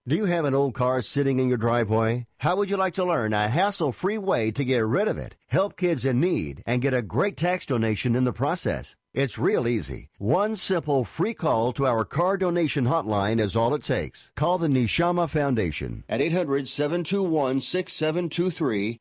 Do you have an old car sitting in your driveway? How would you like to learn a hassle-free way to get rid of it, help kids in need, and get a great tax donation in the process? It's real easy. One simple free call to our car donation hotline is all it takes. Call the Neshama Foundation at 800-721-6723,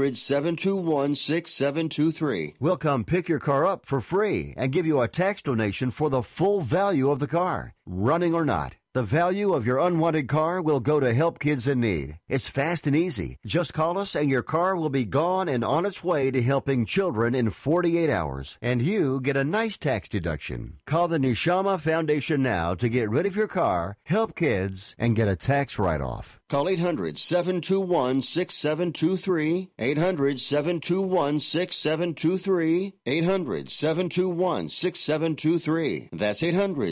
800-721-6723. We'll come pick your car up for free and give you a tax donation for the full value of the car, running or not. The value of your unwanted car will go to help kids in need. It's fast and easy. Just call us and your car will be gone and on its way to helping children in 48 hours. And you get a nice tax deduction. Call the Neshama Foundation now to get rid of your car, help kids, and get a tax write-off. Call 800-721-6723, 800-721-6723, 800-721-6723. That's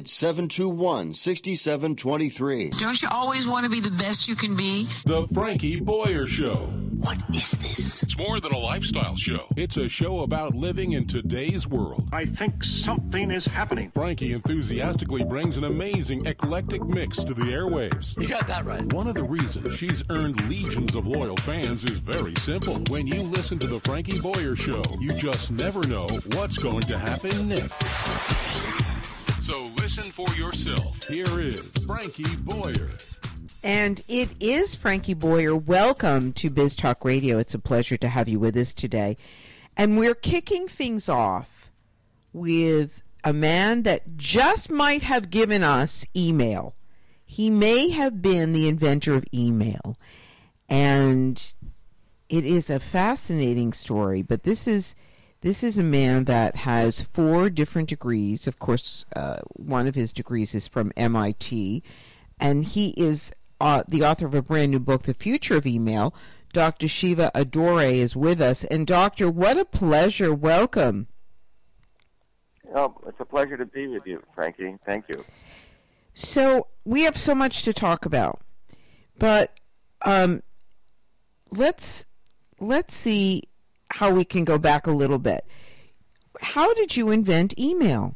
800-721-6723. Don't you always want to be the best you can be? The Frankie Boyer Show. What is this? It's more than a lifestyle show. It's a show about living in today's world. I think something is happening. Frankie enthusiastically brings an amazing eclectic mix to the airwaves. You got that right. One of the reasons she's earned legions of loyal fans is very simple. When you listen to the Frankie Boyer Show, you just never know what's going to happen next. So listen for yourself. Here is Frankie Boyer. And it is Frankie Boyer. Welcome to Biz Talk Radio. It's a pleasure to have you with us today. And we're kicking things off with a man that just might have given us email. He may have been the inventor of email. And it is a fascinating story, but this is a man that has 4 different degrees. Of course, one of his degrees is from MIT, and he is the author of a brand new book, The Future of Email. Dr. Shiva Adore is with us. And Doctor, what a pleasure. Welcome. Oh, it's a pleasure to be with you, Frankie. Thank you. So we have so much to talk about, but let's see how we can go back a little bit. How did you invent email?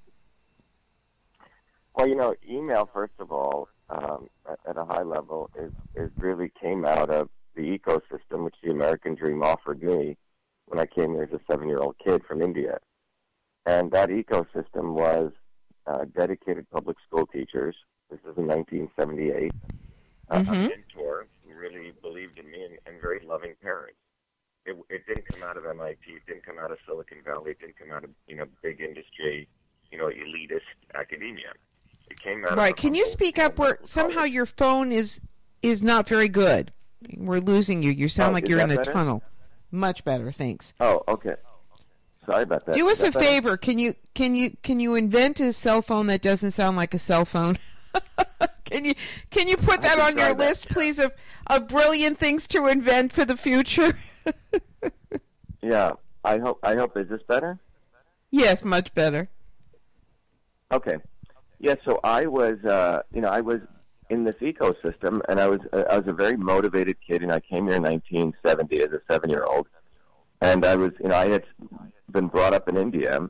Well, email, first of all, at a high level, is really came out of the ecosystem which the American Dream offered me when I came here as a 7-year-old kid from India. And that ecosystem was dedicated public school teachers. This is in 1978. A mentor who really believed in me and very loving parents. It didn't come out of MIT. It didn't come out of Silicon Valley. It didn't come out of big industry, elitist academia. It came out. Right. Can you speak up? Where somehow your phone is not very good. We're losing you. You sound like you're in a better? tunnel. Much better, thanks. Oh, okay. Sorry about that. Do us a better? favor. Can you invent a cell phone that doesn't sound like a cell phone? Can you put that on your list, please, of brilliant things to invent for the future? Yeah. I hope. Is this better? Yes, much better. Okay. Yeah. So I was, I was in this ecosystem, and I was a very motivated kid, and I came here in 1970 as a 7-year-old, and I was, I had been brought up in India,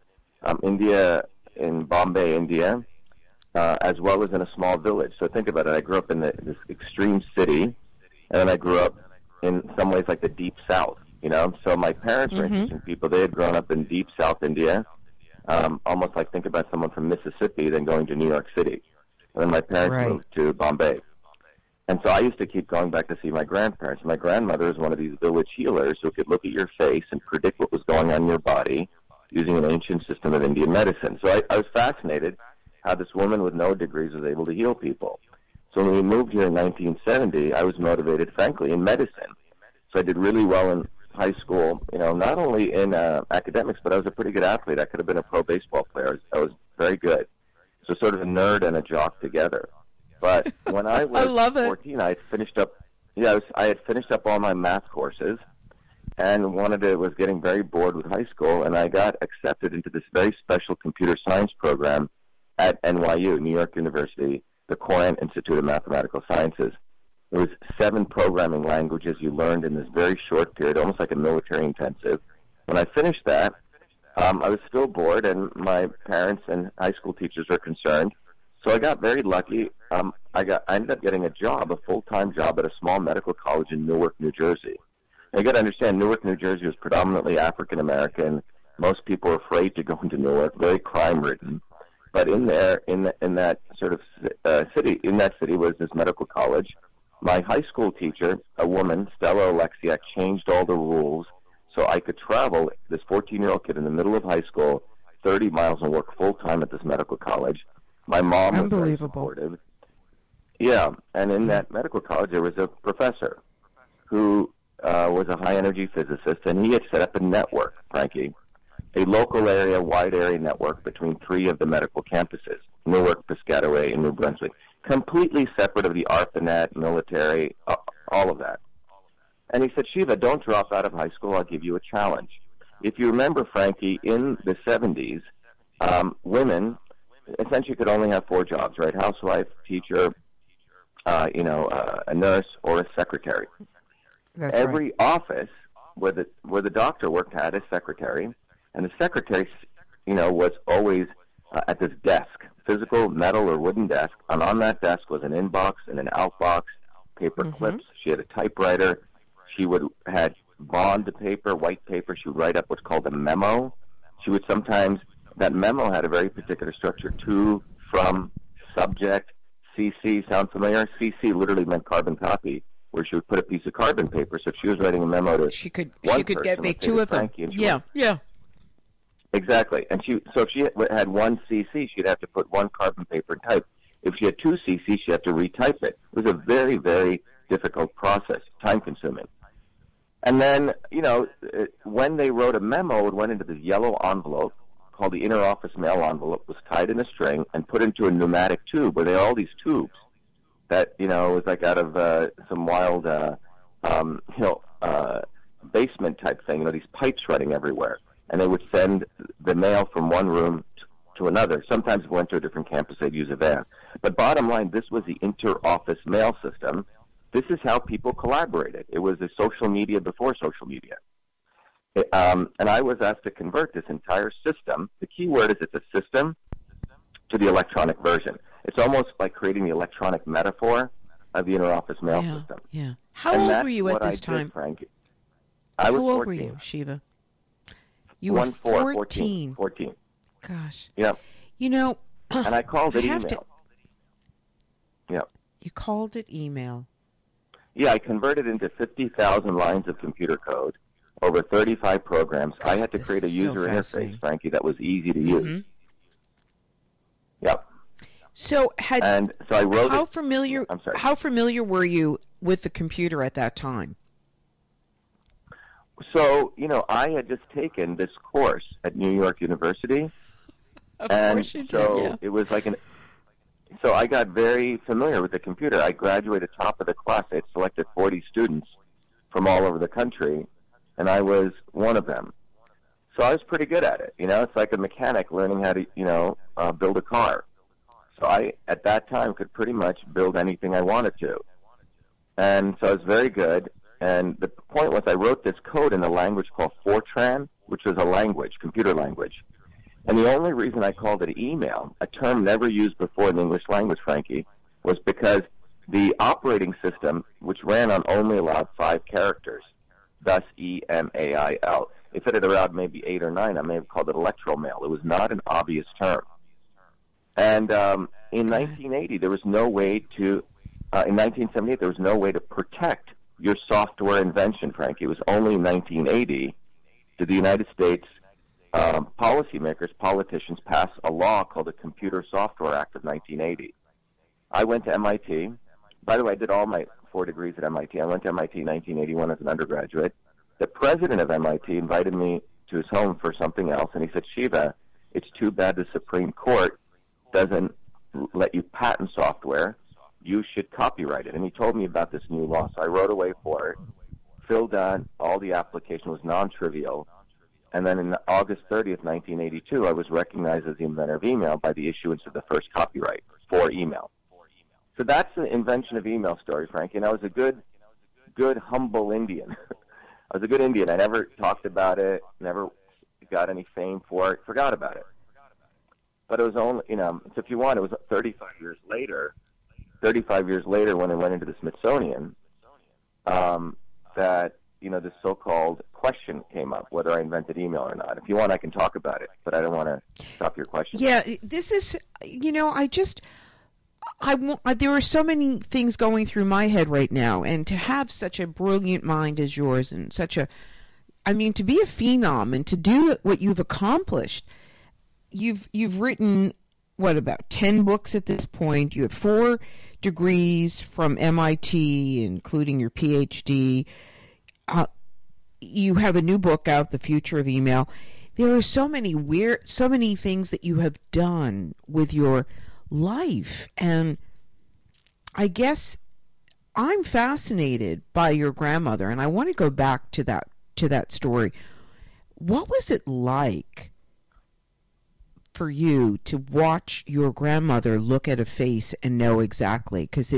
in Bombay, India, as well as in a small village. So think about it. I grew up in this extreme city, and then I grew up in some ways like the deep south, So my parents were interesting people. They had grown up in deep South India, almost like think about someone from Mississippi then going to New York City. And then my parents moved to Bombay. And so I used to keep going back to see my grandparents. My grandmother was one of these village healers who could look at your face and predict what was going on in your body using an ancient system of Indian medicine. So I was fascinated how this woman with no degrees was able to heal people. So when we moved here in 1970, I was motivated, frankly, in medicine. So I did really well in high school, not only in academics, but I was a pretty good athlete. I could have been a pro baseball player. I was very good. So sort of a nerd and a jock together. But when I was 14, I had finished up. I had finished up all my math courses, and was getting very bored with high school, and I got accepted into this very special computer science program at NYU, New York University, the Coran Institute of Mathematical Sciences. There was 7 programming languages you learned in this very short period, almost like a military intensive. When I finished that, I was still bored, and my parents and high school teachers were concerned. So I got very lucky. I ended up getting a full-time job at a small medical college in Newark, New Jersey. Now, you got to understand, Newark, New Jersey was predominantly African American. Most people were afraid to go into Newark, very crime-ridden. But in that sort of city was this medical college. My high school teacher, a woman, Stella Alexiak, changed all the rules so I could travel, this 14-year-old kid in the middle of high school, 30 miles and work full-time at this medical college. My mom was very supportive. Yeah, and in that medical college there was a professor who was a high-energy physicist, and he had set up a network, Frankie, a local area, wide area network between 3 of the medical campuses, Newark, Piscataway, and New Brunswick, completely separate of the ARPANET, military, all of that. And he said, Shiva, don't drop out of high school. I'll give you a challenge. If you remember, Frankie, in the 70s, women essentially could only have 4 jobs, right? Housewife, teacher, a nurse, or a secretary. That's Every right. office where the doctor worked had a secretary, and the secretary, was always at this desk, physical metal or wooden desk, and on that desk was an inbox and an outbox, paper clips. She had a typewriter. She had bond paper, white paper. She would write up what's called a memo. She would sometimes, that memo had a very particular structure, to, from, subject, CC, sound familiar? CC literally meant carbon copy, where she would put a piece of carbon paper. So if she was writing a memo to she could person, make 2 of them. Yeah. Exactly. And so if she had 1 CC, she'd have to put 1 carbon paper type. If she had 2 CC, she'd have to retype it. It was a very, very difficult process, time-consuming. And then, when they wrote a memo, it went into this yellow envelope called the inter-office mail envelope, was tied in a string and put into a pneumatic tube, where there are all these tubes that, was like out of some wild, basement type thing, these pipes running everywhere. And they would send the mail from one room to another. Sometimes if it went to a different campus, they'd use a van. But bottom line, this was the inter-office mail system. This is how people collaborated. It was a social media before social media. And I was asked to convert this entire system. The key word is it's a system to the electronic version. It's almost like creating the electronic metaphor of the inter-office mail system. Yeah. How old were you at this time? Frankie. I was 14. How old were you, Shiva? You were 14. 14. Gosh. Yep. And I called it email. Yep. You called it email. Yeah, I converted into 50,000 lines of computer code over 35 programs. I had to create a user interface, Frankie, that was easy to use. Yep. So I wrote how it. familiar? I'm sorry. How familiar were you with the computer at that time? So, I had just taken this course at New York University. Of course you did, yeah. It was like so I got very familiar with the computer. I graduated top of the class. I had selected 40 students from all over the country, and I was one of them. So I was pretty good at it. It's like a mechanic learning how to, build a car. So I, at that time, could pretty much build anything I wanted to. And so I was very good. And the point was I wrote this code in a language called Fortran, which was a language, computer language. And the only reason I called it email, a term never used before in the English language, Frankie, was because the operating system, which ran on only allowed 5 characters, thus E-M-A-I-L. If it had allowed maybe 8 or 9, I may have called it electromail. It was not an obvious term. And in 1980, there was no way to, in 1978, there was no way to protect your software invention, Frankie. It was only in 1980 did the United States policymakers, politicians, pass a law called the Computer Software Act of 1980. I went to MIT. By the way, I did all my 4 degrees at MIT. I went to MIT in 1981 as an undergraduate. The president of MIT invited me to his home for something else, and he said, Shiva, it's too bad the Supreme Court doesn't let you patent software. You should copyright it. And he told me about this new law. So I wrote away for it, filled out all the application, was non-trivial. And then in August 30th, 1982, I was recognized as the inventor of email by the issuance of the first copyright for email. So that's the invention of email story, Frankie. And I was a good, humble Indian. I was a good Indian. I never talked about it, never got any fame for it, forgot about it. But it was only, so if you want, it was 35 years later when I went into the Smithsonian, that, this so-called question came up, whether I invented email or not. If you want, I can talk about it, but I don't want to stop your question. Yeah, this is, there are so many things going through my head right now, and to have such a brilliant mind as yours, and to be a phenom and to do what you've accomplished. You've written, about 10 books at this point. You have 4 degrees from MIT, including your PhD. You have a new book out, The Future of Email. There are so many things that you have done with your life, and I guess I'm fascinated by your grandmother, and I want to go back to that story. What was it like for you to watch your grandmother look at a face and know exactly? Because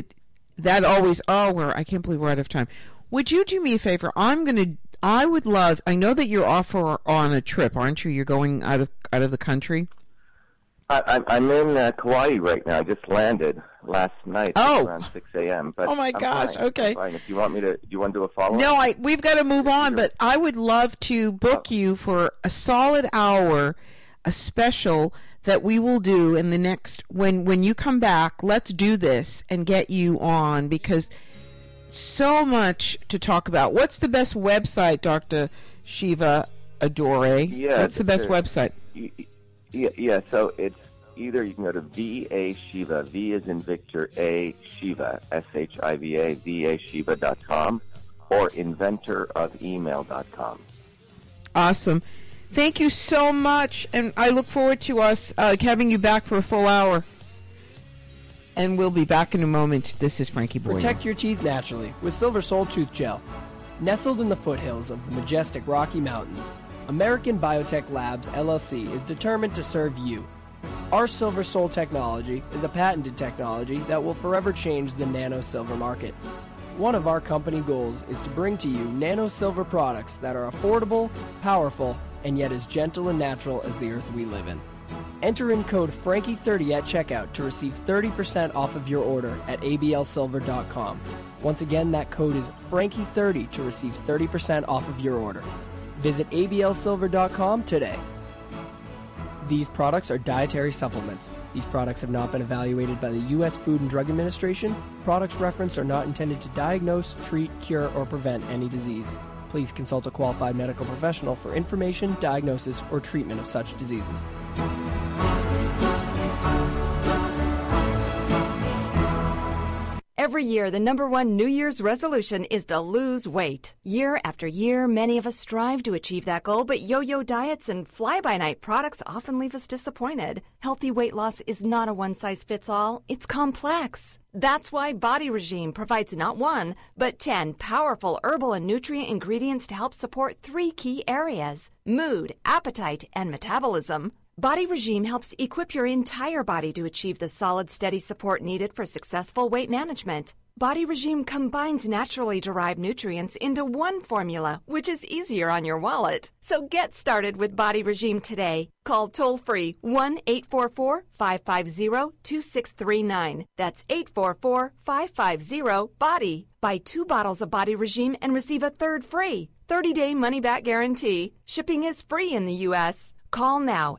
I can't believe we're out of time. Would you do me a favor? I know that you're off on a trip, aren't you? You're going out of the country? I'm in Kauai right now. I just landed last night around 6 a.m. But oh my gosh! Fine. Okay. Fine. If you want me to, do you want to do a follow-up? No, we've got to move on. But I would love to book you for a solid hour, a special that we will do in the next when you come back. Let's do this and get you on, because so much to talk about. What's the best website, Dr. Shiva Adore? Yeah, what's the best website? Yeah, so it's either you can go to VA Shiva, V as in Victor, A Shiva, SHIVA, VAShiva.com, or inventorofemail.com. Awesome. Thank you so much, and I look forward to us having you back for a full hour. And we'll be back in a moment. This is Frankie Boyer. Protect your teeth naturally with Silver Sol Tooth Gel. Nestled in the foothills of the majestic Rocky Mountains, American Biotech Labs, LLC is determined to serve you. Our Silver Sol technology is a patented technology that will forever change the nano silver market. One of our company goals is to bring to you nano silver products that are affordable, powerful, and yet as gentle and natural as the earth we live in. Enter in code Frankie30 at checkout to receive 30% off of your order at ablsilver.com. Once again, that code is Frankie30 to receive 30% off of your order. Visit ablsilver.com today. These products are dietary supplements. These products have not been evaluated by the U.S. Food and Drug Administration. Products referenced are not intended to diagnose, treat, cure, or prevent any disease. Please consult a qualified medical professional for information, diagnosis, or treatment of such diseases. Every year, the #1 New Year's resolution is to lose weight. Year after year, many of us strive to achieve that goal, but yo-yo diets and fly-by-night products often leave us disappointed. Healthy weight loss is not a one-size-fits-all. It's complex. That's why Body Regime provides not 1, but 10 powerful herbal and nutrient ingredients to help support 3 key areas: mood, appetite, and metabolism. Body Regime helps equip your entire body to achieve the solid, steady support needed for successful weight management. Body Regime combines naturally derived nutrients into one formula, which is easier on your wallet. So get started with Body Regime today. Call toll-free 1-844-550-2639. That's 844-550-BODY. Buy 2 bottles of Body Regime and receive a third free. 30-day money-back guarantee. Shipping is free in the U.S. Call now,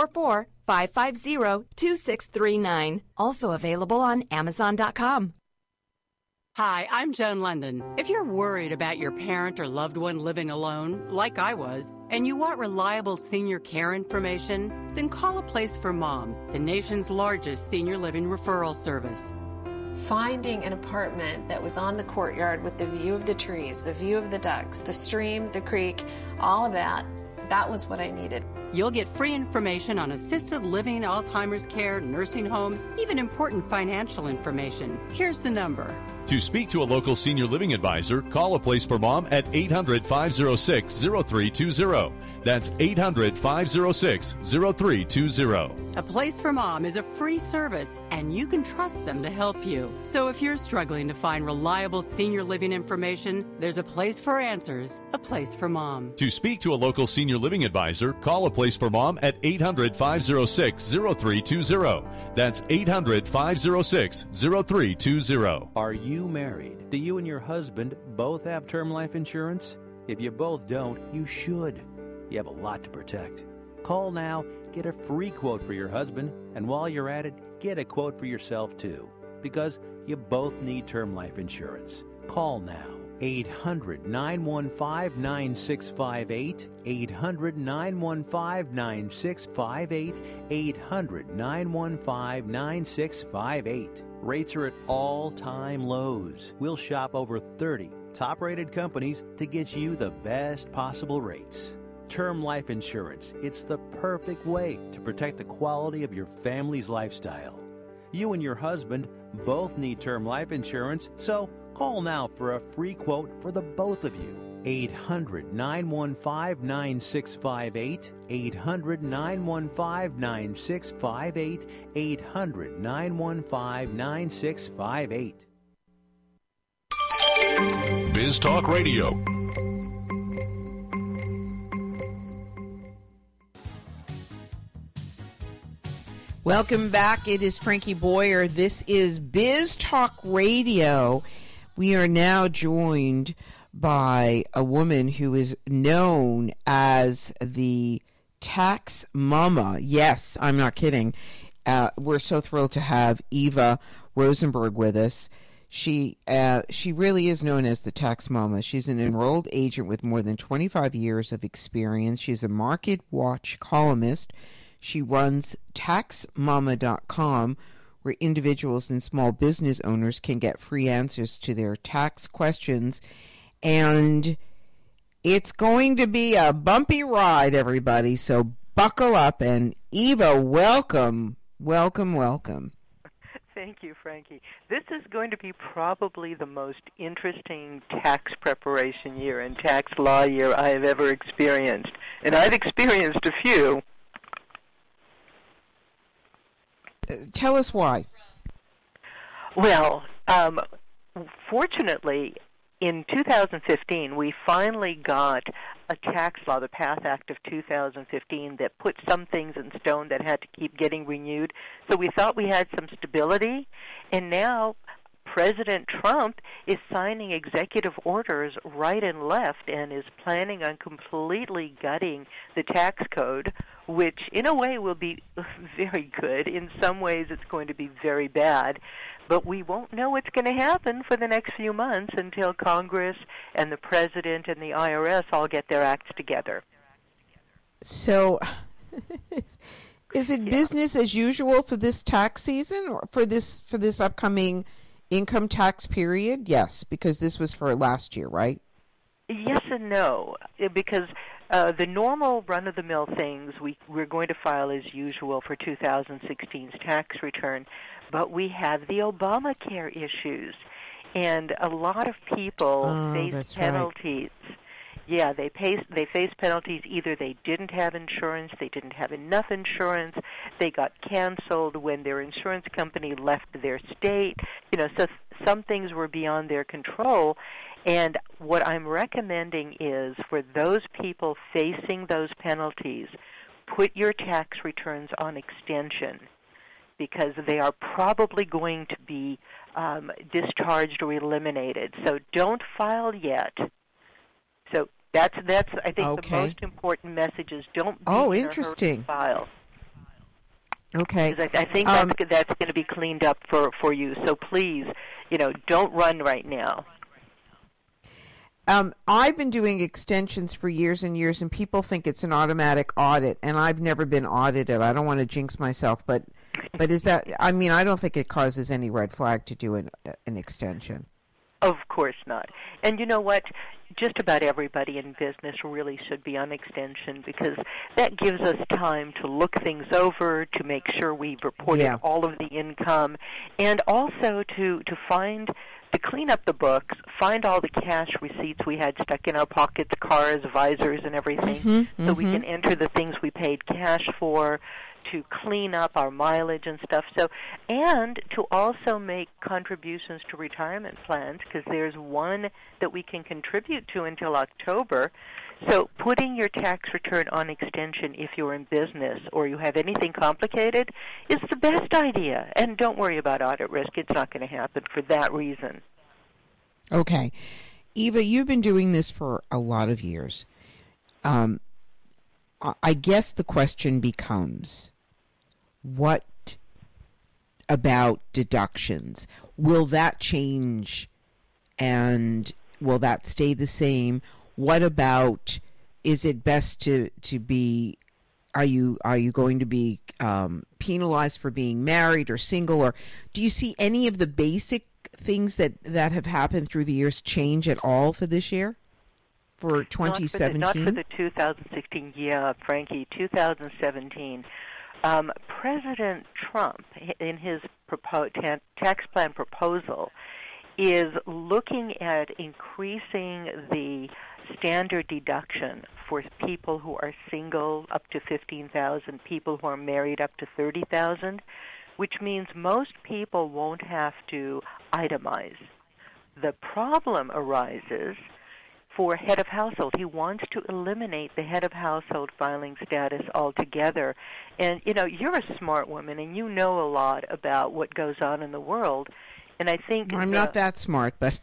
844-550-2639. Also available on Amazon.com. Hi, I'm Joan London. If you're worried about your parent or loved one living alone, like I was, and you want reliable senior care information, then call A Place for Mom, the nation's largest senior living referral service. Finding an apartment that was on the courtyard with the view of the trees, the view of the ducks, the stream, the creek, all of that, that was what I needed. You'll get free information on assisted living, Alzheimer's care, nursing homes, even important financial information. Here's the number, To speak to a local senior living advisor, call A Place for Mom at 800-506-0320. That's 800-506-0320. A Place for Mom is a free service, and you can trust them to help you. So if you're struggling to find reliable senior living information, there's a place for answers, A Place for Mom. To speak to a local senior living advisor, call A Place for Mom at 800-506-0320. That's 800-506-0320. Are you married? Do you and your husband both have term life insurance? If you both don't, you should. You have a lot to protect. Call now, get a free quote for your husband, and while you're at it, get a quote for yourself too. Because you both need term life insurance. Call now. 800-915-9658, 800-915-9658, 800-915-9658. Rates are at all-time lows. We'll shop over 30 top-rated companies to get you the best possible rates. Term life insurance, it's the perfect way to protect the quality of your family's lifestyle. You and your husband both need term life insurance, so call now for a free quote for the both of you. 800-915-9658, 800-915-9658, 800-915-9658. Biz Talk Radio. Welcome back. It is Frankie Boyer. This is Biz Talk Radio. We are now joined by a woman who is known as the Tax Mama. Yes, I'm not kidding. We're so thrilled to have Eva Rosenberg with us. She really is known as the Tax Mama. She's an enrolled agent with more than 25 years of experience. She's a Market Watch columnist. She runs TaxMama.com, where individuals and small business owners can get free answers to their tax questions. And it's going to be a bumpy ride, everybody, so buckle up. And Eva, welcome, welcome, welcome. Thank you, Frankie. This is going to be probably the most interesting tax preparation year and tax law year I have ever experienced. And I've experienced a few. Tell us why. Well, fortunately, in 2015, we finally got a tax law, the PATH Act of 2015, that put some things in stone that had to keep getting renewed. So we thought we had some stability, and now President Trump is signing executive orders right and left and is planning on completely gutting the tax code, which in a way will be very good. In some ways it's going to be very bad. But we won't know what's going to happen for the next few months until Congress and the President and the IRS all get their acts together. So is it business as usual for this tax season or for this upcoming income tax period? Yes, because this was for last year, right? Yes and no, because the normal run-of-the-mill things we're going to file as usual for 2016's tax return, but we have the Obamacare issues, and a lot of people face penalties. Right. Yeah, they face penalties. Either they didn't have insurance, they didn't have enough insurance, they got canceled when their insurance company left their state. So some things were beyond their control. And what I'm recommending is for those people facing those penalties, put your tax returns on extension, because they are probably going to be discharged or eliminated. So don't file yet. So that's I think the most important message is don't be in a hurry to file. Okay. I think that's going to be cleaned up for you. So please, don't run right now. I've been doing extensions for years and years, and people think it's an automatic audit, and I've never been audited. I don't want to jinx myself, but is that? I mean, I don't think it causes any red flag to do an extension. Of course not. And you know what? Just about everybody in business really should be on extension, because that gives us time to look things over, to make sure we've reported all of the income, and also to clean up the books, find all the cash receipts we had stuck in our pockets, cars, visors, and everything, so we can enter the things we paid cash for, to clean up our mileage and stuff. So, and to also make contributions to retirement plans, because there's one that we can contribute to until October. So putting your tax return on extension if you're in business or you have anything complicated is the best idea. And don't worry about audit risk. It's not going to happen for that reason. Okay. Eva, you've been doing this for a lot of years. I guess the question becomes, what about deductions? Will that change, and will that stay the same? What about, is it best to be, are you going to be penalized for being married or single, or do you see any of the basic things that have happened through the years change at all for this year? For 2017? Not for the 2016, Frankie, 2017. President Trump, in his tax plan proposal, is looking at increasing the standard deduction for people who are single up to $15,000, people who are married up to $30,000, which means most people won't have to itemize. The problem arises for head of household. He wants to eliminate the head of household filing status altogether. And, you know, you're a smart woman, and you know a lot about what goes on in the world. And I think I'm not that smart, but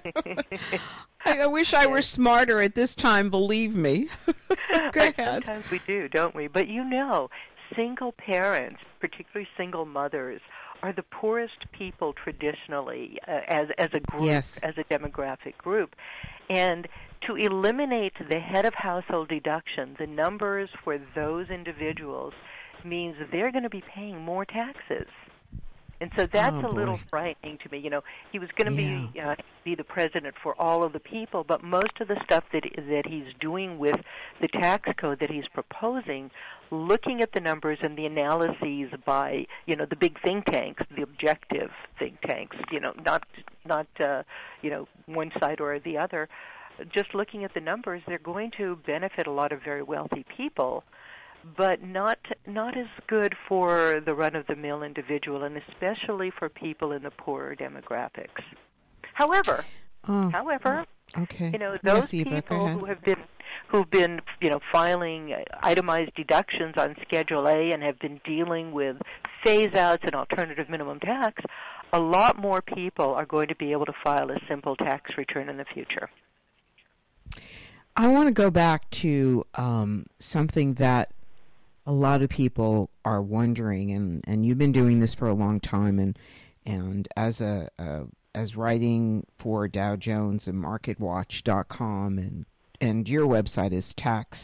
I wish I were smarter at this time, believe me. Go ahead. Sometimes we do, don't we? But you know, single parents, particularly single mothers, are the poorest people traditionally as a group, as a demographic group. And to eliminate the head of household deduction, the numbers for those individuals means they're going to be paying more taxes. And so that's a little frightening to me. You know, he was going to be the president for all of the people, but most of the stuff that he's doing with the tax code that he's proposing, looking at the numbers and the analyses by, you know, the big think tanks, the objective think tanks, you know, not you know, one side or the other, just looking at the numbers, they're going to benefit a lot of very wealthy people, but not as good for the run-of-the-mill individual, and especially for people in the poorer demographics. However, you know, those people who've been you know, filing itemized deductions on Schedule A and have been dealing with phase-outs and alternative minimum tax, a lot more people are going to be able to file a simple tax return in the future. I want to go back to something that a lot of people are wondering, and you've been doing this for a long time, and as writing for Dow Jones and MarketWatch.com, and your website is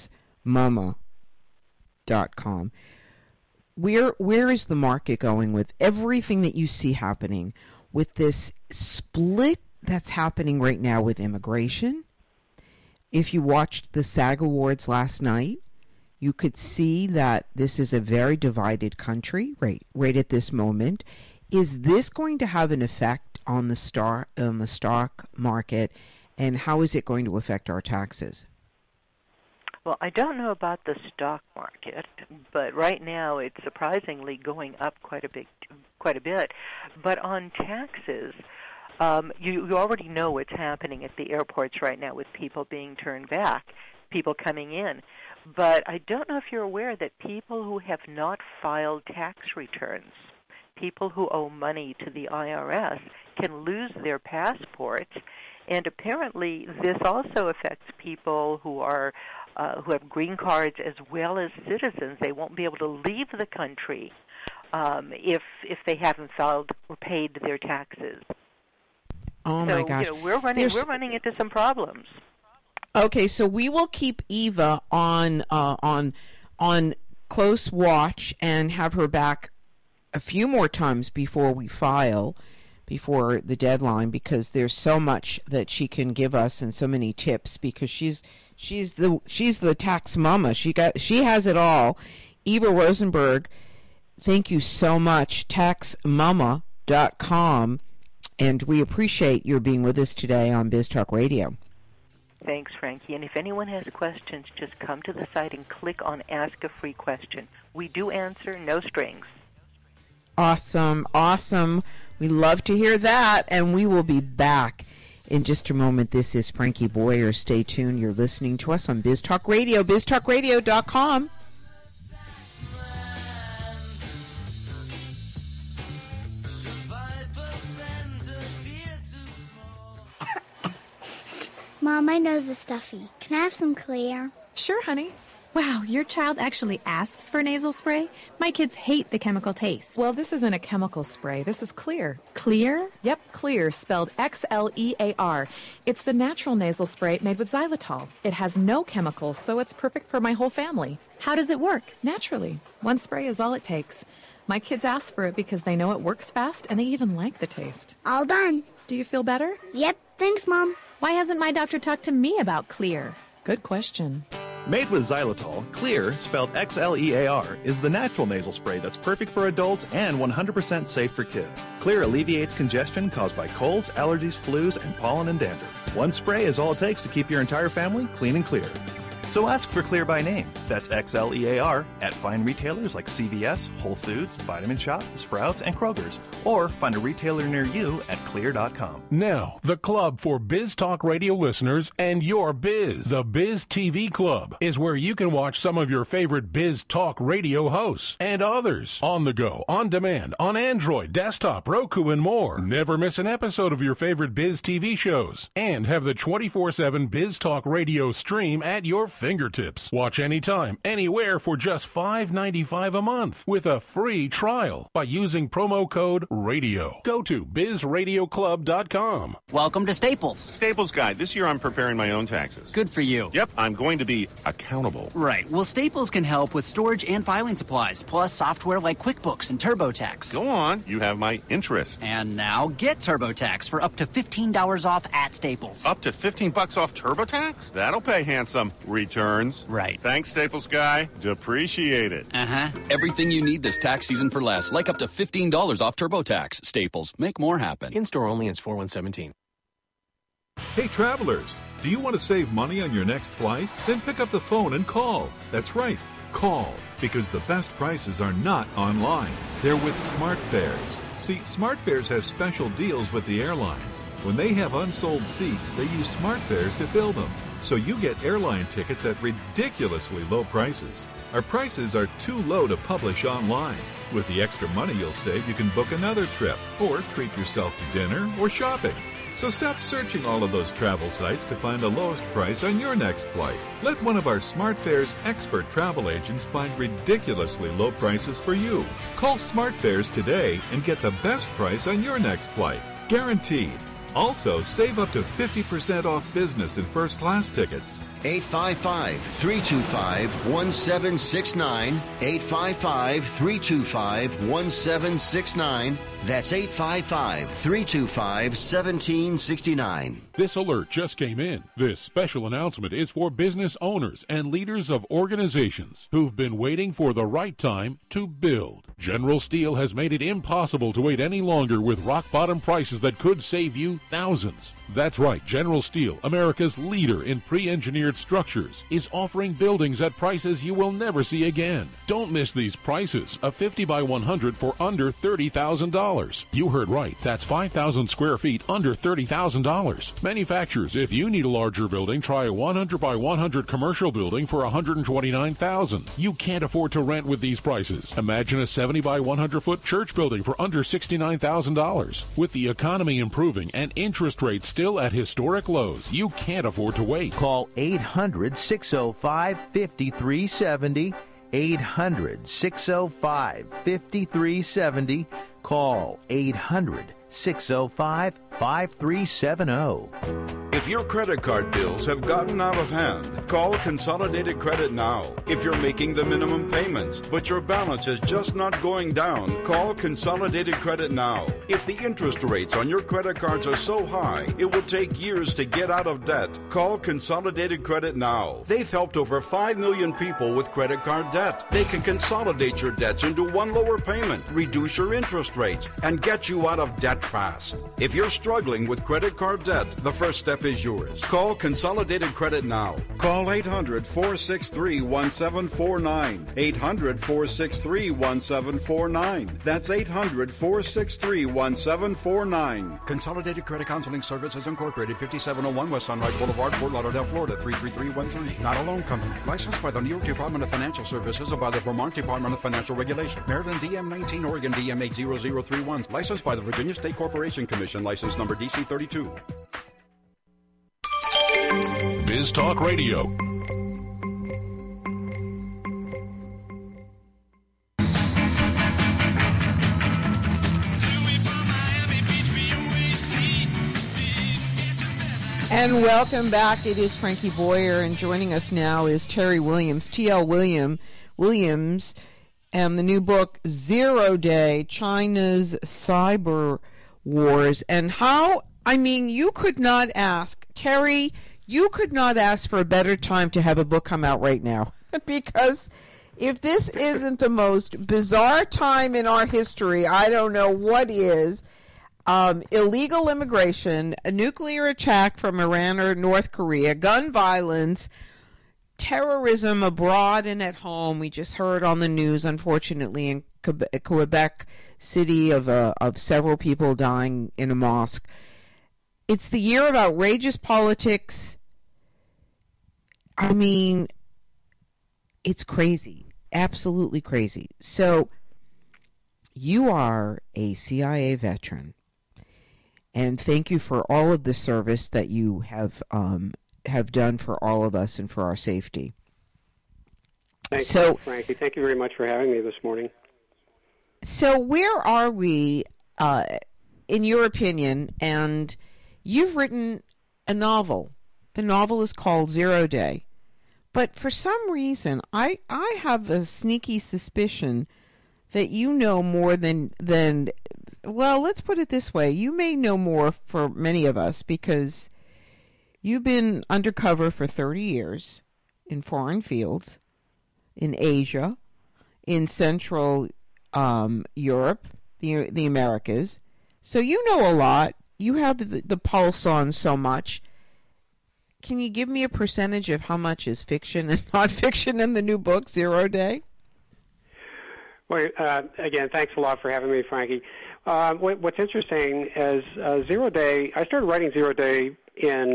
TaxMama.com. Where is the market going with everything that you see happening with this split that's happening right now with immigration? If you watched the SAG Awards last night, you could see that this is a very divided country right at this moment. Is this going to have an effect on the stock market, and how is it going to affect our taxes? Well, I don't know about the stock market, but right now it's surprisingly going up quite a bit. But on taxes, you already know what's happening at the airports right now with people being turned back, people coming in. But I don't know if you're aware that people who have not filed tax returns, people who owe money to the IRS, can lose their passports. And apparently this also affects people who are who have green cards as well as citizens. They won't be able to leave the country if they haven't filed or paid their taxes. Oh my gosh! You know, we're running into some problems. Okay, so we will keep Eva on close watch and have her back a few more times before we file, before the deadline, because there's so much that she can give us and so many tips, because she's the tax mama. She has it all. Eva Rosenberg, thank you so much. taxmama.com, and we appreciate your being with us today on Biz Talk Radio. Thanks, Frankie. And if anyone has questions, just come to the site and click on Ask a Free Question. We do answer, no strings. Awesome, awesome. We love to hear that, and we will be back in just a moment. This is Frankie Boyer. Stay tuned. You're listening to us on Biz Talk Radio, biztalkradio.com. Mom, my nose is stuffy. Can I have some Clear? Sure, honey. Wow, your child actually asks for nasal spray? My kids hate the chemical taste. Well, this isn't a chemical spray. This is Clear. Clear? Yep, Clear, spelled Xlear. It's the natural nasal spray made with xylitol. It has no chemicals, so it's perfect for my whole family. How does it work? Naturally. One spray is all it takes. My kids ask for it because they know it works fast, and they even like the taste. All done. Do you feel better? Yep, thanks, Mom. Why hasn't my doctor talked to me about Clear? Good question. Made with xylitol, Clear, spelled Xlear, is the natural nasal spray that's perfect for adults and 100% safe for kids. Clear alleviates congestion caused by colds, allergies, flus, and pollen and dander. One spray is all it takes to keep your entire family clean and clear. So ask for Clear by name. That's Xlear at fine retailers like CVS, Whole Foods, Vitamin Shop, Sprouts, and Kroger's. Or find a retailer near you at Clear.com. Now, the club for Biz Talk Radio listeners and your biz. The Biz TV Club is where you can watch some of your favorite Biz Talk Radio hosts and others on the go, on demand, on Android, desktop, Roku, and more. Never miss an episode of your favorite Biz TV shows and have the 24/7 Biz Talk Radio stream at your fingertips. Watch anytime, anywhere for just $5.95 a month with a free trial by using promo code RADIO. Go to bizradioclub.com. Welcome to Staples. Staples Guide. This year I'm preparing my own taxes. Good for you. Yep, I'm going to be accountable. Right. Well, Staples can help with storage and filing supplies, plus software like QuickBooks and TurboTax. Go on. You have my interest. And now get TurboTax for up to $15 off at Staples. Up to $15 off TurboTax? That'll pay handsome. Returns. Right. Thanks, Staples Guy. Appreciate it. Everything you need this tax season for less, like up to $15 off TurboTax. Staples. Make more happen. In-store only in 4/117. Hey, travelers. Do you want to save money on your next flight? Then pick up the phone and call. That's right. Call. Because the best prices are not online. They're with SmartFares. See, SmartFares has special deals with the airlines. When they have unsold seats, they use SmartFares to fill them. So you get airline tickets at ridiculously low prices. Our prices are too low to publish online. With the extra money you'll save, you can book another trip or treat yourself to dinner or shopping. So stop searching all of those travel sites to find the lowest price on your next flight. Let one of our SmartFares expert travel agents find ridiculously low prices for you. Call SmartFares today and get the best price on your next flight. Guaranteed. Also, save up to 50% off business and first-class tickets. 855-325-1769. 855-325-1769. That's 855-325-1769. This alert just came in. This special announcement is for business owners and leaders of organizations who've been waiting for the right time to build. General Steel has made it impossible to wait any longer with rock-bottom prices that could save you thousands. That's right, General Steel, America's leader in pre-engineered structures, is offering buildings at prices you will never see again. Don't miss these prices. A 50 by 100 for under $30,000. You heard right. That's 5,000 square feet under $30,000. Manufacturers, if you need a larger building, try a 100 by 100 commercial building for $129,000. You can't afford to rent with these prices. Imagine a 70 by 100 foot church building for under $69,000. With the economy improving and interest rates still at historic lows, you can't afford to wait. Call 800-605-5370. 800-605-5370. Call 800-605-5370. If your credit card bills have gotten out of hand, call Consolidated Credit now. If you're making the minimum payments, but your balance is just not going down, call Consolidated Credit now. If the interest rates on your credit cards are so high, it will take years to get out of debt. Call Consolidated Credit now. They've helped over 5 million people with credit card debt. They can consolidate your debts into one lower payment, reduce your interest rates, and get you out of debt fast. If you're struggling with credit card debt, the first step is yours. Call Consolidated Credit now. Call 800-463-1749. 800-463-1749. That's 800-463-1749. Consolidated Credit Counseling Services Incorporated, 5701 West Sunrise Boulevard, Fort Lauderdale, Florida, 33313. Not a loan company. Licensed by the New York Department of Financial Services or by the Vermont Department of Financial Regulation. Maryland DM19, Oregon DM80031. Licensed by the Virginia State Corporation Commission. License number DC32. Biz Talk Radio. And welcome back. It is Frankie Boyer, and joining us now is Terry Williams, T.L. Williams, and the new book, Zero Day, China's Cyber Wars. And how, I mean, you could not ask, Terry, you could not ask for a better time to have a book come out right now. Because if this isn't the most bizarre time in our history, I don't know what is. Illegal immigration, a nuclear attack from Iran or North Korea, gun violence, terrorism abroad and at home. We just heard on the news, unfortunately, in Quebec City of several people dying in a mosque. It's the year of outrageous politics. I mean, it's crazy, absolutely crazy. So you are a CIA veteran. And thank you for all of the service that you have done for all of us and for our safety. Thank you, Frankie. Thank you very much for having me this morning. So where are we, in your opinion? And you've written a novel. The novel is called Zero Day. But for some reason, I have a sneaky suspicion that you know more than well, let's put it this way. You may know more for many of us because you've been undercover for 30 years in foreign fields, in Asia, in Central Europe, the Americas. So you know a lot. You have the pulse on so much. Can you give me a percentage of how much is fiction and nonfiction in the new book, Zero Day? Well, again, thanks a lot for having me, Frankie. What's interesting is Zero Day, I started writing Zero Day in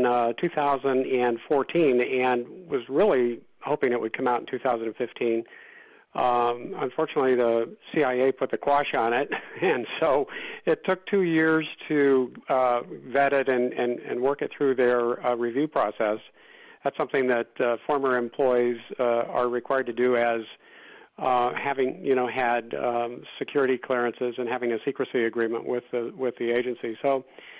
2014 and was really hoping it would come out in 2015. Unfortunately, the CIA put the quash on it, and so it took 2 years to vet it and work it through their review process. That's something that former employees are required to do as having had security clearances and having a secrecy agreement with the agency. So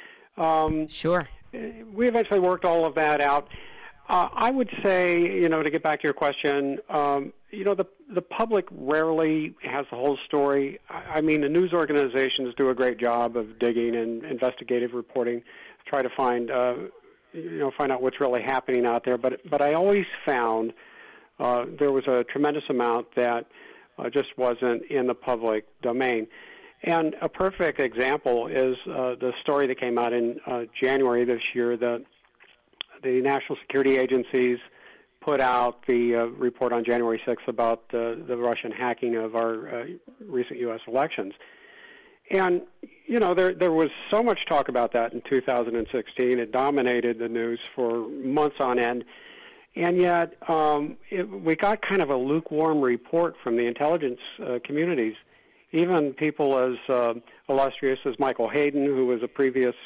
sure, we eventually worked all of that out. I would say, to get back to your question, the public rarely has the whole story. I mean, the news organizations do a great job of digging and investigative reporting, try to find out what's really happening out there. But I always found there was a tremendous amount that just wasn't in the public domain. And a perfect example is the story that came out in January this year. The national security agencies put out the report on January 6th about the Russian hacking of our recent U.S. elections. And, there was so much talk about that in 2016. It dominated the news for months on end. And yet we got kind of a lukewarm report from the intelligence communities. Even people as illustrious as Michael Hayden, who was a previous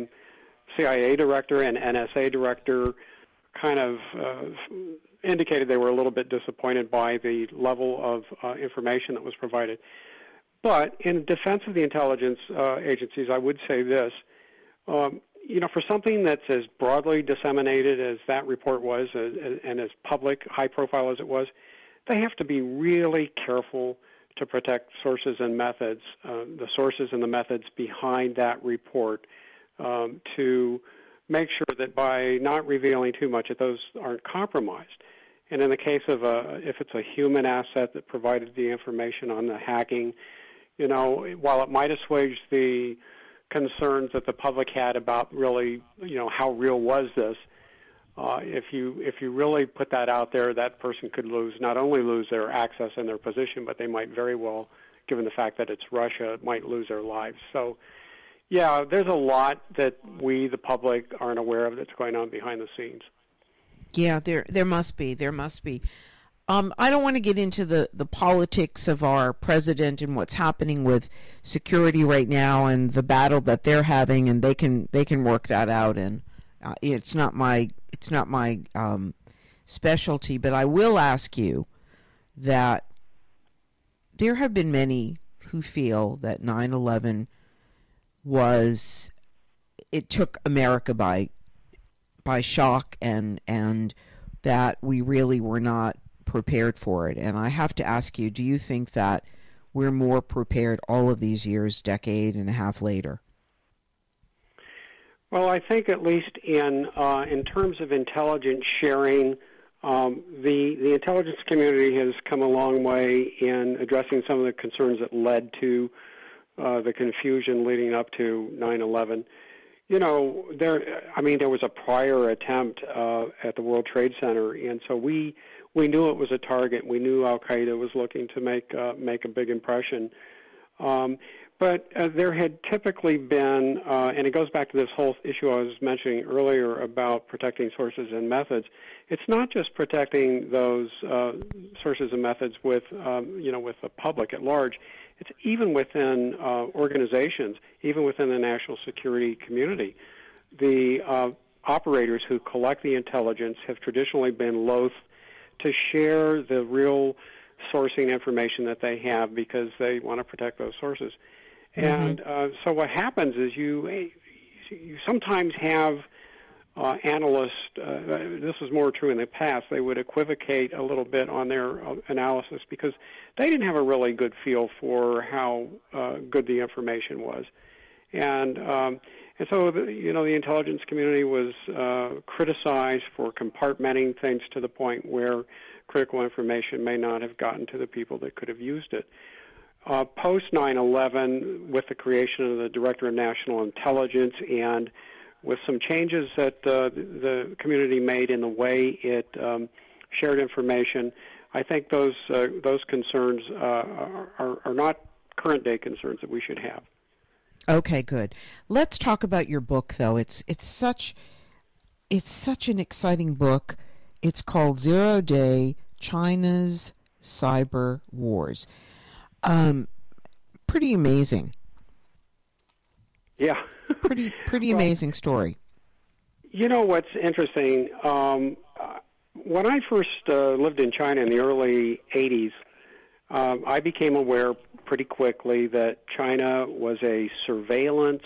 CIA director and NSA director, kind of indicated they were a little bit disappointed by the level of information that was provided. But in defense of the intelligence agencies, I would say this. For something that's as broadly disseminated as that report was and as public, high profile as it was, they have to be really careful to protect sources and methods, the sources and the methods behind that report, to make sure that by not revealing too much, that those aren't compromised. And in the case of if it's a human asset that provided the information on the hacking, while it might assuage the concerns that the public had about really, how real was this, if you really put that out there, that person could not only lose their access and their position, but they might very well, given the fact that it's Russia, might lose their lives. So, yeah, there's a lot that we, the public, aren't aware of that's going on behind the scenes. Yeah, there must be. There must be. I don't want to get into the politics of our president and what's happening with security right now and the battle that they're having, and they can work that out. And it's not my specialty, but I will ask you that there have been many who feel that 9/11 it took America by shock, and that we really were not prepared for it. And I have to ask you, do you think that we're more prepared all of these years, decade and a half later? Well, I think at least in terms of intelligence sharing, the intelligence community has come a long way in addressing some of the concerns that led to the confusion leading up to 9/11. There was a prior attempt at the World Trade Center, and so we knew it was a target. We knew Al Qaeda was looking to make a big impression. But there had typically been, and it goes back to this whole issue I was mentioning earlier about protecting sources and methods. It's not just protecting those sources and methods with the public at large. It's even within organizations, even within the national security community. The operators who collect the intelligence have traditionally been loath to share the real sourcing information that they have because they want to protect those sources. And so what happens is you sometimes have analysts, this was more true in the past, they would equivocate a little bit on their analysis because they didn't have a really good feel for how good the information was. And so, the intelligence community was criticized for compartmenting things to the point where critical information may not have gotten to the people that could have used it. Post 9/11, with the creation of the Director of National Intelligence and with some changes that the community made in the way it shared information, I think those concerns are not current-day concerns that we should have. Okay, good. Let's talk about your book, though. It's such an exciting book. It's called Zero Day: China's Cyber Wars. Pretty amazing. Yeah. pretty amazing story. What's interesting? When I first lived in China in the early 80s, I became aware pretty quickly that China was a surveillance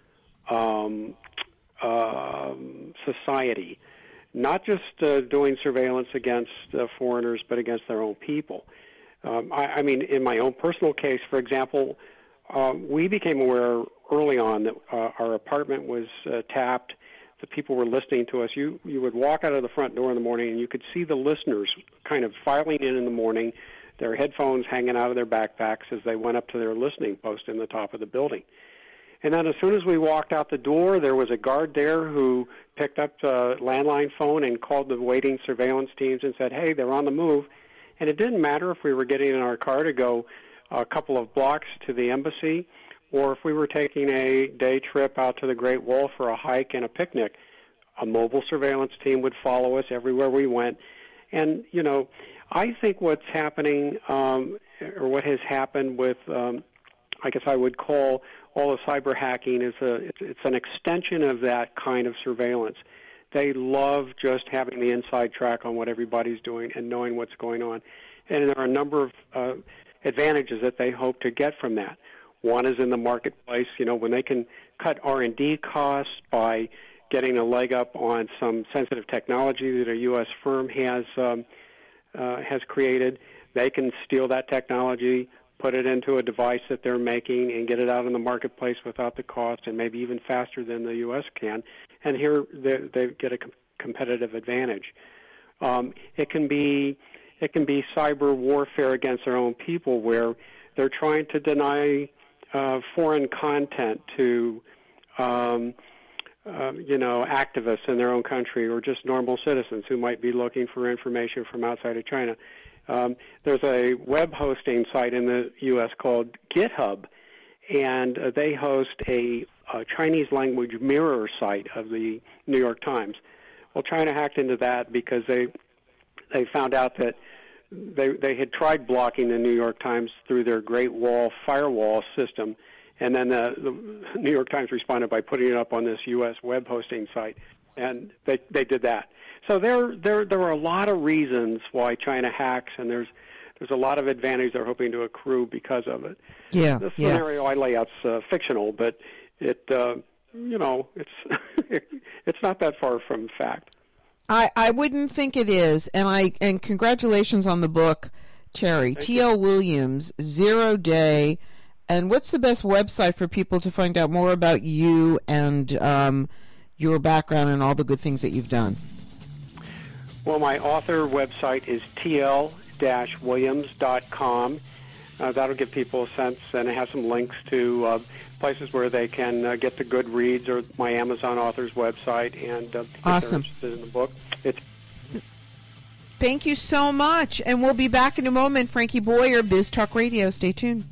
society, not just doing surveillance against foreigners, but against their own people. In my own personal case, for example, we became aware early on that our apartment was tapped. The people were listening to us. You would walk out of the front door in the morning, and you could see the listeners kind of filing in the morning, their headphones hanging out of their backpacks as they went up to their listening post in the top of the building. And then as soon as we walked out the door, there was a guard there who picked up the landline phone and called the waiting surveillance teams and said, hey, they're on the move. And it didn't matter if we were getting in our car to go a couple of blocks to the embassy or if we were taking a day trip out to the Great Wall for a hike and a picnic. A mobile surveillance team would follow us everywhere we went. And, I think what's happening or what has happened with, I guess I would call all the cyber hacking is it's an extension of that kind of surveillance. They love just having the inside track on what everybody's doing and knowing what's going on. And there are a number of advantages that they hope to get from that. One is in the marketplace, when they can cut R&D costs by getting a leg up on some sensitive technology that a U.S. firm has created. They can steal that technology, put it into a device that they're making and get it out in the marketplace without the cost, and maybe even faster than the U.S. can. And here they get a competitive advantage. It can be cyber warfare against their own people, where they're trying to deny foreign content to activists in their own country, or just normal citizens who might be looking for information from outside of China. There's a web hosting site in the U.S. called GitHub, and they host a Chinese language mirror site of the New York Times. Well, China hacked into that because they found out that they had tried blocking the New York Times through their Great Wall firewall system, and then the New York Times responded by putting it up on this U.S. web hosting site, and they did that. So there are a lot of reasons why China hacks, and there's a lot of advantage they're hoping to accrue because of it. Yeah, the scenario I lay out's fictional, but it's it's not that far from fact. I wouldn't think it is, and congratulations on the book, Terry. T.L. Williams, 0 Day, and what's the best website for people to find out more about you and your background and all the good things that you've done? Well, my author website is tl-williams.com. That'll give people a sense, and it has some links to places where they can get the Goodreads or my Amazon author's website, and if awesome. they're interested in the book. Thank you so much, and we'll be back in a moment. Frankie Boyer, Biz Talk Radio. Stay tuned.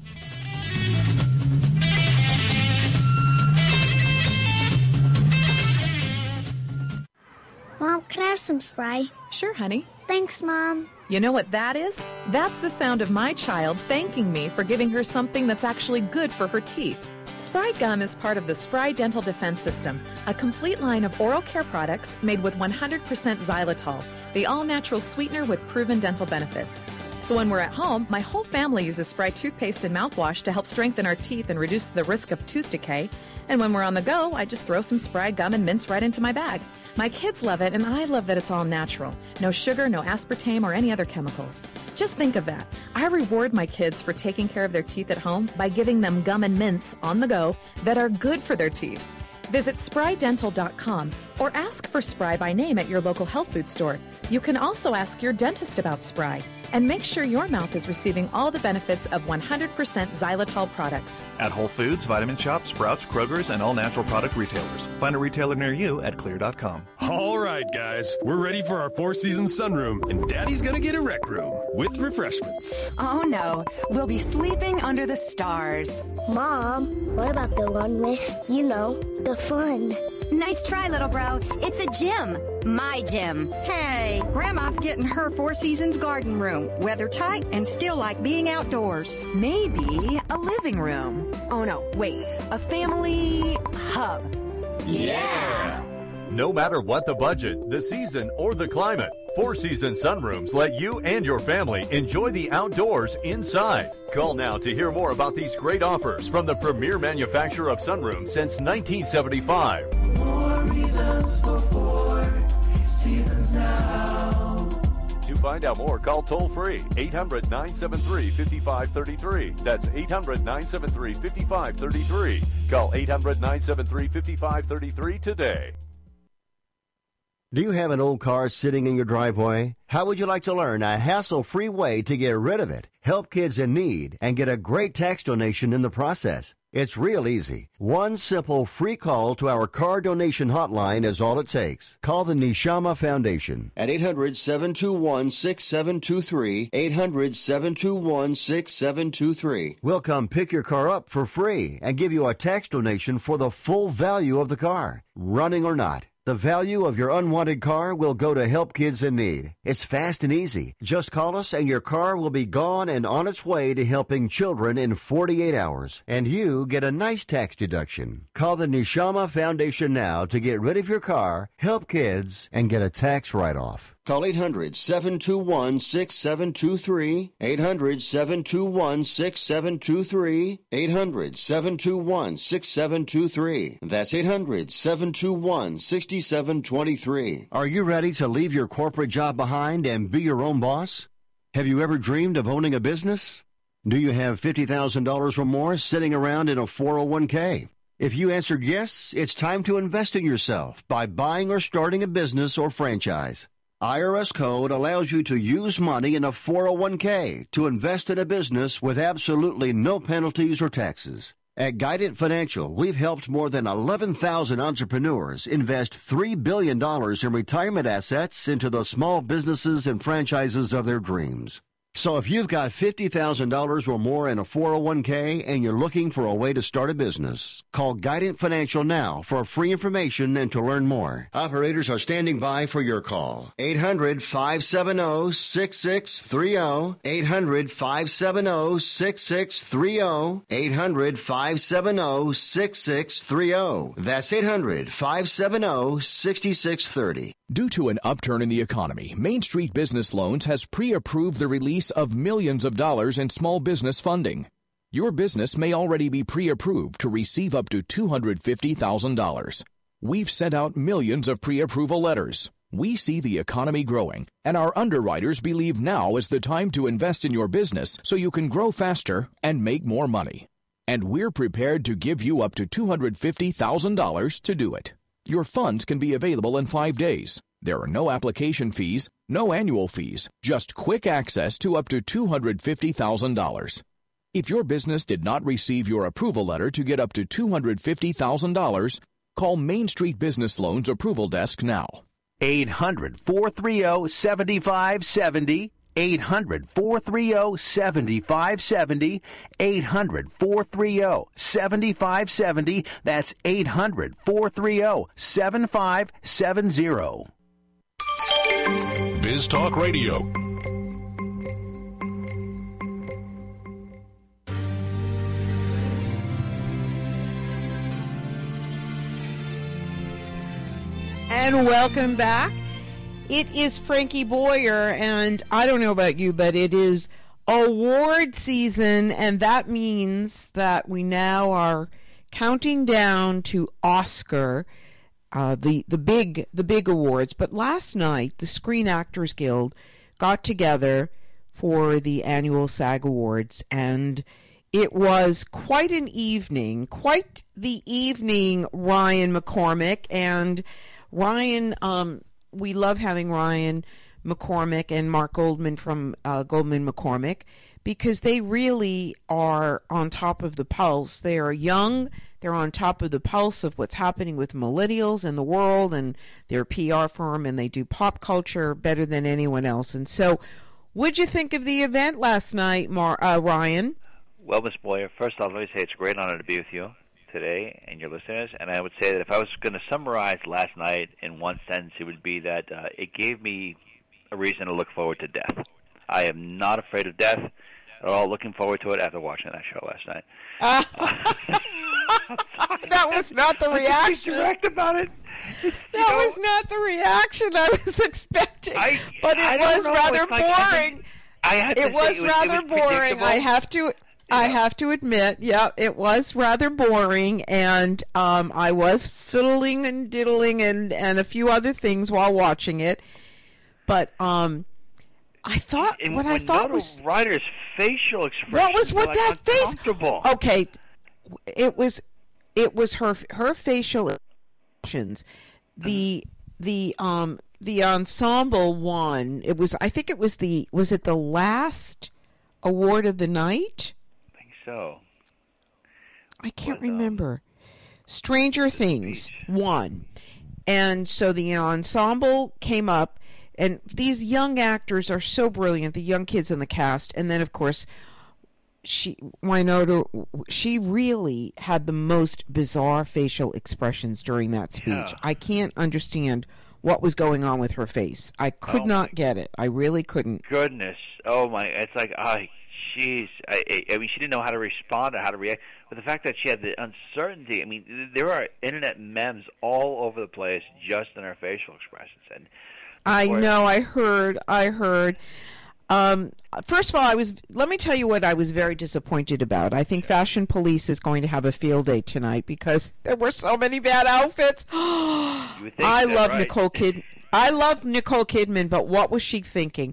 Mom, can I have some spray? Sure, honey. Thanks, Mom. You know what that is? That's the sound of my child thanking me for giving her something that's actually good for her teeth. Spry Gum is part of the Spry Dental Defense System, a complete line of oral care products made with 100% xylitol, the all-natural sweetener with proven dental benefits. So when we're at home, my whole family uses Spry toothpaste and mouthwash to help strengthen our teeth and reduce the risk of tooth decay. And when we're on the go, I just throw some Spry Gum and mints right into my bag. My kids love it, and I love that it's all natural. No sugar, no aspartame, or any other chemicals. Just think of that. I reward my kids for taking care of their teeth at home by giving them gum and mints on the go that are good for their teeth. Visit sprydental.com or ask for Spry by name at your local health food store. You can also ask your dentist about Spry. And make sure your mouth is receiving all the benefits of 100% xylitol products. At Whole Foods, Vitamin Shoppe, Sprouts, Kroger's, and all natural product retailers. Find a retailer near you at clear.com. All right, guys. We're ready for our Four Seasons sunroom, and Daddy's going to get a rec room with refreshments. Oh, no. We'll be sleeping under the stars. Mom, what about the one with, the fun? Nice try, little bro. It's a gym. My gym. Hey, Grandma's getting her Four Seasons garden room. Weather tight and still like being outdoors. Maybe a living room. Oh, no, wait. A family hub. Yeah! No matter what the budget, the season, or the climate, Four Seasons sunrooms let you and your family enjoy the outdoors inside. Call now to hear more about these great offers from the premier manufacturer of sunrooms since 1975. More reasons for Four Seasons now. To find out more, call toll-free 800-973-5533. That's 800-973-5533. Call 800-973-5533 today. Do you have an old car sitting in your driveway? How would you like to learn a hassle-free way to get rid of it, help kids in need, and get a great tax donation in the process? It's real easy. One simple free call to our car donation hotline is all it takes. Call the Neshama Foundation at 800-721-6723, 800-721-6723. We'll come pick your car up for free and give you a tax donation for the full value of the car, running or not. The value of your unwanted car will go to help kids in need. It's fast and easy. Just call us and your car will be gone and on its way to helping children in 48 hours. And you get a nice tax deduction. Call the Neshama Foundation now to get rid of your car, help kids, and get a tax write-off. Call 800-721-6723, 800-721-6723, 800-721-6723. That's 800-721-6723. Are you ready to leave your corporate job behind and be your own boss? Have you ever dreamed of owning a business? Do you have $50,000 or more sitting around in a 401k? If you answered yes, it's time to invest in yourself by buying or starting a business or franchise. IRS code allows you to use money in a 401k to invest in a business with absolutely no penalties or taxes. At Guidant Financial, we've helped more than 11,000 entrepreneurs invest $3 billion in retirement assets into the small businesses and franchises of their dreams. So if you've got $50,000 or more in a 401k and you're looking for a way to start a business, call Guidant Financial now for free information and to learn more. Operators are standing by for your call. 800-570-6630. 800-570-6630. 800-570-6630. That's 800-570-6630. Due to an upturn in the economy, Main Street Business Loans has pre-approved the release of millions of dollars in small business funding. Your business may already be pre-approved to receive up to $250,000. We've sent out millions of pre-approval letters. We see the economy growing, and our underwriters believe now is the time to invest in your business so you can grow faster and make more money. And we're prepared to give you up to $250,000 to do it. Your funds can be available in 5 days. There are no application fees, no annual fees, just quick access to up to $250,000. If your business did not receive your approval letter to get up to $250,000, call Main Street Business Loans Approval Desk now. 800-430-7570. 800-430-7570. 800-430-7570. That's 800-430-7570. Biz Talk Radio. And welcome back. It is Frankie Boyer, and I don't know about you, but it is award season, and that means that we now are counting down to Oscar, the big awards. But last night, the Screen Actors Guild got together for the annual SAG Awards, and it was quite the evening, Ryan McCormick. And Ryan, we love having Ryan McCormick and Mark Goldman from Goldman McCormick, because they really are on top of the pulse. They are young. They're on top of the pulse of what's happening with millennials in the world, and they're a PR firm, and they do pop culture better than anyone else. And so, what'd you think of the event last night, Ryan? Well, Ms. Boyer, first off, let me say it's a great honor to be with you today and your listeners. And I would say that if I was going to summarize last night in one sentence, it would be that it gave me a reason to look forward to death. I am not afraid of death at all. Looking forward to it after watching that show last night. That was not the reaction. Direct about it. That was not the reaction I was expecting. But it was rather boring. It was rather boring. I have to admit, yeah, it was rather boring, and I was fiddling and diddling and a few other things while watching it. But I thought was writer's facial expression. What was with that face? Okay, it was her facial expressions. The ensemble won. I think it was the last award of the night? So I can't remember. Stranger Things won, and so the ensemble came up, and these young actors are so brilliant, the young kids in the cast. And then of course Winona, she really had the most bizarre facial expressions during that speech. Yeah. I can't understand what was going on with her face. I could not get it. I really couldn't. Goodness, oh my! It's like jeez, I mean, she didn't know how to respond or how to react. But the fact that she had the uncertainty, I mean, there are internet memes all over the place just in her facial expressions. And I know, I heard. First of all, let me tell you what I was very disappointed about. I think Fashion Police is going to have a field day tonight because there were so many bad outfits. I love Nicole Kidman, but what was she thinking?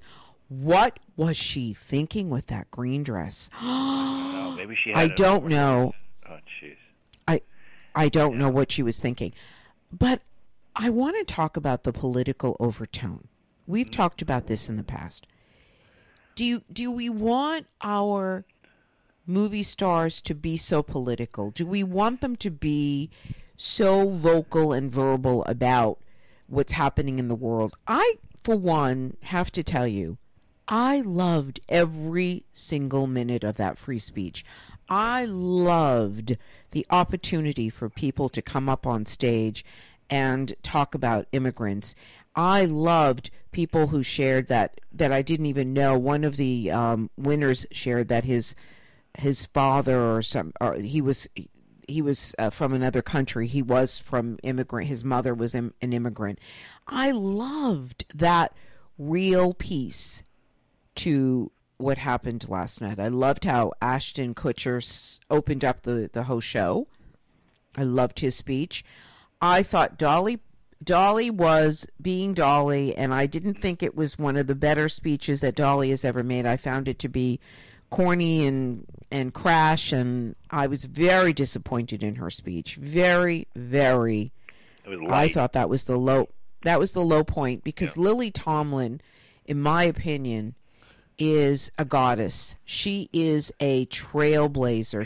What was she thinking with that green dress? No, maybe she had I don't know. Oh, jeez. I don't know what she was thinking. But I want to talk about the political overtone. We've talked about this in the past. Do we want our movie stars to be so political? Do we want them to be so vocal and verbal about what's happening in the world? I, for one, have to tell you, I loved every single minute of that free speech. I loved the opportunity for people to come up on stage and talk about immigrants. I loved people who shared that I didn't even know. One of the winners shared that his father he was from another country. He was from immigrant. His mother was an immigrant. I loved that real piece to what happened last night. I loved how Ashton Kutcher opened up the whole show. I loved his speech. I thought Dolly was being Dolly, and I didn't think it was one of the better speeches that Dolly has ever made. I found it to be corny and crash, and I was very disappointed in her speech. Very, very. It was light. I thought that was the low point, because Lily Tomlin, in my opinion, is a goddess. She is a trailblazer.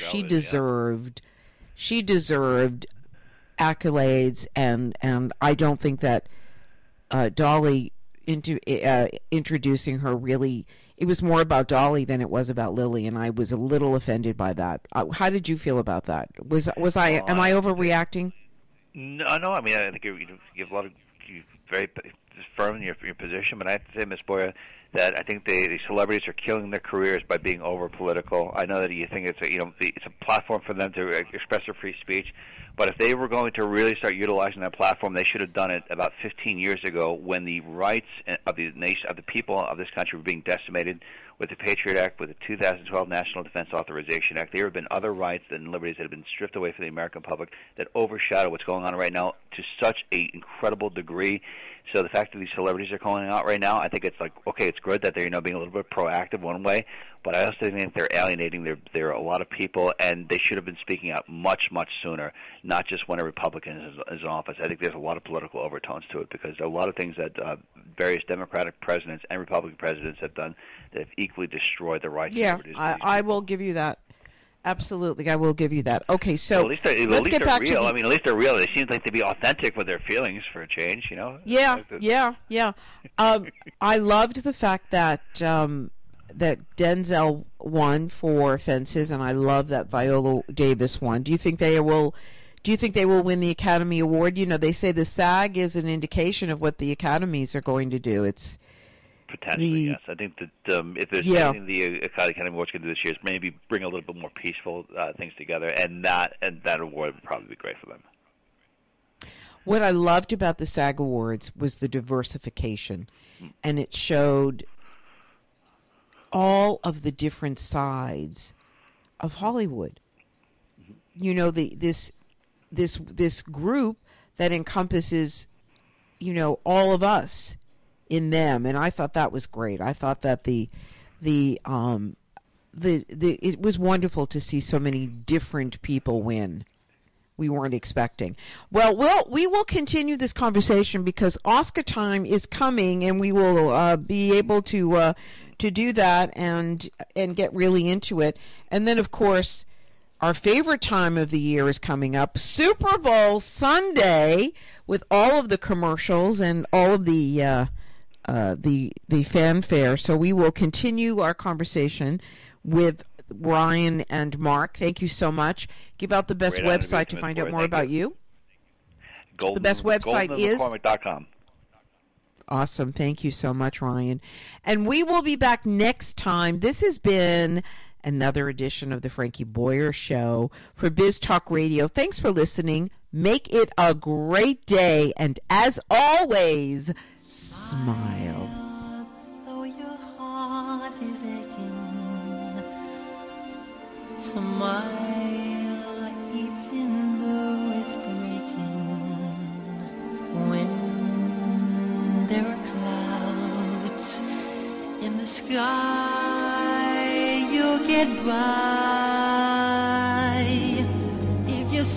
She deserved accolades, and I don't think that Dolly introducing her really, it was more about Dolly than it was about Lily, and I was a little offended by that. How did you feel about that? Am I overreacting? No. I mean, I think you have a lot of very firm in your position, but I have to say, Ms. Boyer, that I think the celebrities are killing their careers by being over political. I know that you think it's a platform for them to express their free speech, but if they were going to really start utilizing that platform, they should have done it about 15 years ago, when the rights of the nation, of the people of this country, were being decimated with the Patriot Act, with the 2012 National Defense Authorization Act. There have been other rights and liberties that have been stripped away from the American public that overshadow what's going on right now to such an incredible degree. So the fact that these celebrities are calling out right now, I think it's like, okay, it's good that they're being a little bit proactive one way, but I also think they're alienating a lot of people, and they should have been speaking out much, much sooner, not just when a Republican is in office. I think there's a lot of political overtones to it, because there are a lot of things that various Democratic presidents and Republican presidents have done that have equally destroyed the rights and liberties. Yeah, I will give you that. Absolutely, I will give you that. Okay, so well, at least let's get back real. to I mean, at least they're real. They seem like to be authentic with their feelings for a change, you know? Yeah. I loved the fact that that Denzel won for Fences, and I love that Viola Davis won. Do you think they will win the Academy Award? You know, they say the SAG is an indication of what the academies are going to do. It's potentially, yes. I think that if there's anything the Academy Awards can do this year, is maybe bring a little bit more peaceful things together, and that award would probably be great for them. What I loved about the SAG Awards was the diversification, and it showed all of the different sides of Hollywood. You know, this group that encompasses, you know, all of us in them, and I thought that was great. I thought that it was wonderful to see so many different people win. We weren't expecting. Well, we will continue this conversation, because Oscar time is coming, and we will be able to do that and get really into it. And then, of course, our favorite time of the year is coming up, Super Bowl Sunday, with all of the commercials and all of the fanfare. So we will continue our conversation with Ryan and Mark. Thank you so much. Give out the best website to find out more about you. The best website is GoldenMcCormick.com. Awesome. Thank you so much, Ryan. And we will be back next time. This has been another edition of the Frankie Boyer Show for Biz Talk Radio. Thanks for listening. Make it a great day. And as always, smile. Though your heart is aching, smile even though it's breaking. When there are clouds in the sky, you'll get by if you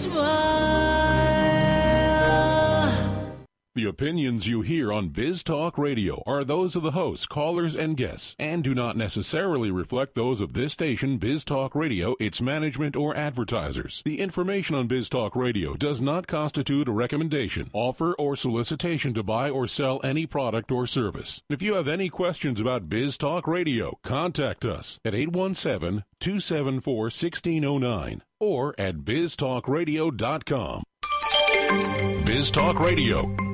smile. The opinions you hear on Biz Talk Radio are those of the hosts, callers, and guests, and do not necessarily reflect those of this station, Biz Talk Radio, its management, or advertisers. The information on Biz Talk Radio does not constitute a recommendation, offer, or solicitation to buy or sell any product or service. If you have any questions about Biz Talk Radio, contact us at 817-274-1609 or at biztalkradio.com. Biz Talk Radio.